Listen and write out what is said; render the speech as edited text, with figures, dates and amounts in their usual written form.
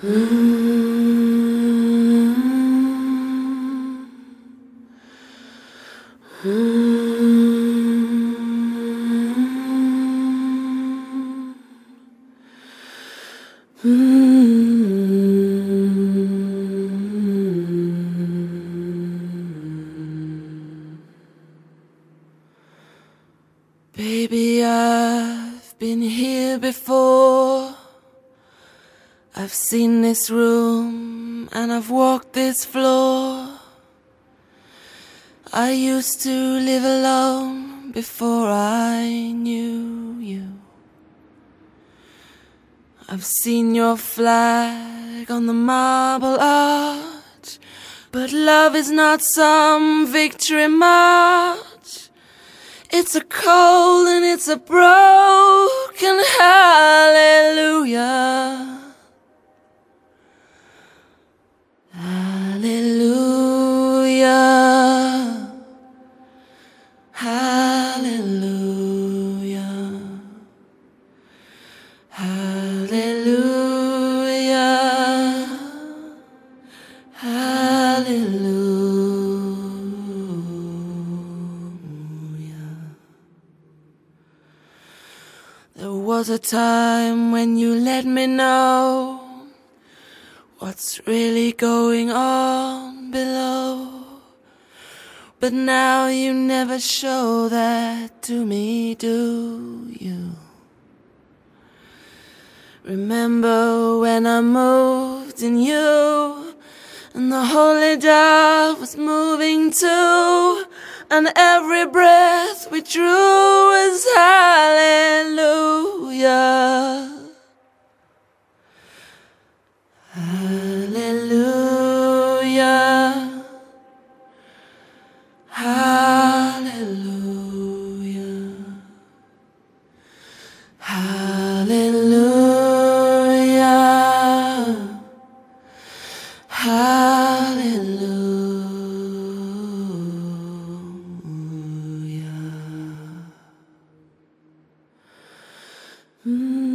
Baby, I've been here before. I've seen this room and I've walked this floor. I used to live alone before I knew you. I've seen your flag on the marble arch, but love is not some victory march. It's a cold and it's a broken hallelujah. Hallelujah. Hallelujah. Hallelujah. Hallelujah. There was a time when you let me know what's really going on below, but now you never show that to me, do you? Remember when I moved in you, and the holy dove was moving too, and every breath we drew was hallelujah. Hallelujah. Hallelujah. Hallelujah. Hallelujah.